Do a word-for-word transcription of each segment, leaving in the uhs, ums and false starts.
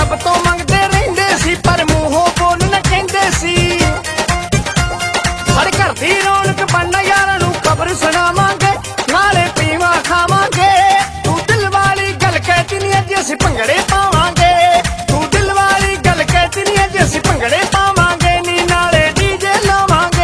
ਰੱਬ ਤੋਂ ਮੰਗਦੇ ਰਹਿੰਦੇ ਸੀ ਪਰ ਮੂੰਹੋਂ ਬੋਲਣ ਕਹਿੰਦੇ ਸੀ। ਸਾਡੇ ਘਰ ਦੀ ਰੌਣਕ ਬਣਨਾ ਯਾਰਾਂ ਨੂੰ ਖਬਰ ਸੁਣਾਵਾਂਗੇ, ਨਾਲੇ ਪੀਵਾਂ ਖਾਵਾਂਗੇ। ਤੂੰ ਦਿਲ ਵਾਲੀ ਗੱਲ ਕਹਿਤੀ ਨੀ ਅੱਜ ਅਸੀਂ ਭੰਗੜੇ ਪਾਵਾਂਗੇ। ਤੂੰ ਦਿਲ ਵਾਲੀ ਗੱਲ ਕਹਿਤੀ ਨੀ ਅੱਜ ਅਸੀਂ ਭੰਗੜੇ ਪਾਵਾਂਗੇ ਨੀ ਨਾਲੇ ਡੀਜੇ ਲਾਵਾਂਗੇ।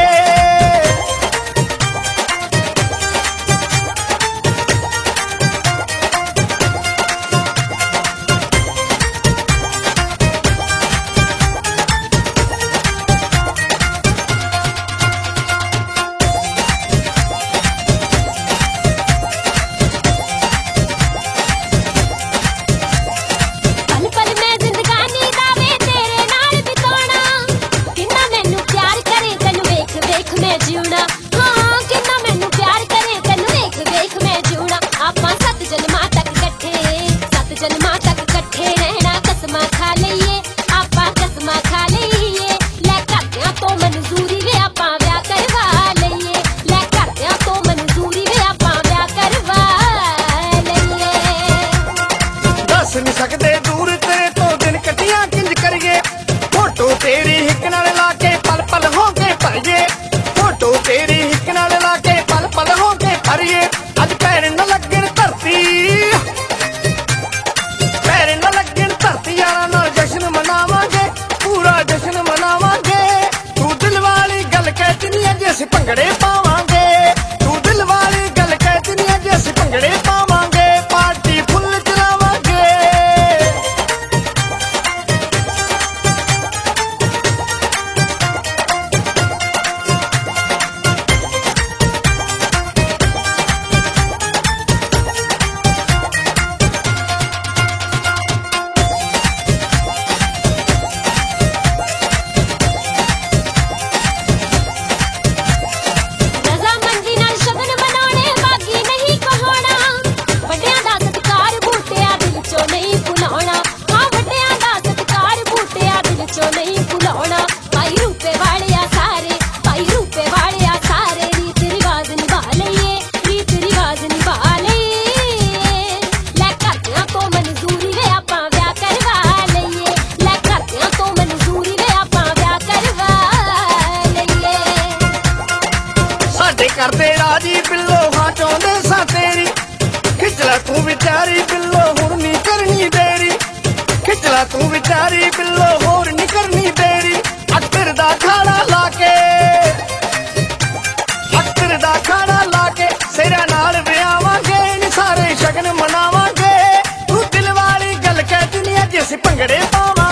ਨੀ ਸਕਦੇ ਦੂਰ ਤੇਰੇ ਤੋਂ ਦਿਨ ਕੱਟੀਆਂ ਕਿੰਜ ਕਰੀਏ। ਫੋਟੋ ਤੇਰੀ ਹਿੱਕ ਨਾਲ ਲਾ ਕੇ ਪਲ ਪਲ ਹੋ ਕੇ ਭਰੀਏ। ਫੋਟੋ ਤੇਰੀ ਹਿੱਕ ਨਾਲ ਲਾ ਕੇ ਪਲ ਪਲ ਹੋ ਕੇ ਭਰੀਏ। ਅੱਜ ਪੈਰ ਨਾ ਲੱਗਣ ਧਰਤੀ, ਪੈਰ ਨਾ ਲੱਗਣ ਧਰਤੀ ਯਾਰਾਂ ਨਾਲ ਜਸ਼ਨ ਮਨਾਵਾਂਗੇ, ਪੂਰਾ ਜਸ਼ਨ ਮਨਾਵਾਂਗੇ। ਤੂੰ ਦਿਲ ਵਾਲੀ ਗੱਲ ਕਹਿਤੀ ਨੀ ਅੱਜ ਅਸੀਂ ਭੰਗੜੇ ਪਾਵਾਂਗੇ। ਤੂੰ ਦਿਲ ਵਾਲੀ ਗੱਲ ਕਹਿਤੀ ਨੀ ਅੱਜ ਅਸੀਂ ਭੰਗੜੇ ਪਾਵਾਂਗੇ। ਪਾਰਟੀ ਫੁੱਲ ਕਰਦੇ ਰਾਜੀ ਬਿੱਲੋ ਹਾਂ ਚਾਹੁੰਦੇ ਸਾਂ ਤੇਰੀ। ਖਿੱਚ ਲੈ ਤੂੰ ਵਿਚਾਰੀ ਬਿੱਲੋ ਹੁਣ ਨਹੀਂ ਕਰਨੀ ਦੇਰੀ। ਖਿੱਚ ਲੈ ਤੂੰ ਵਿਚਾਰੀ ਬਿੱਲੋ ਹੋਰ ਨਹੀਂ ਕਰਨੀ ਦੇਰੀ। ਅਕਤਰ ਦਾ ਖਾਣਾ ਲਾ ਕੇ, ਅਕਤਰ ਦਾ ਖਾਣਾ ਲਾ ਕੇ ਸਿਰਾਂ ਨਾਲ ਵਿਆਵਾਂਗੇ ਨੀ ਸਾਰੇ ਸ਼ਗਨ ਮਨਾਵਾਂਗੇ। ਤੂੰ ਦਿਲ ਵਾਲੀ ਗੱਲ ਕਹਿਤੀ ਨੀ ਅੱਜ ਅਸੀਂ ਭੰਗੜੇ ਪਾਵਾਂਗੇ।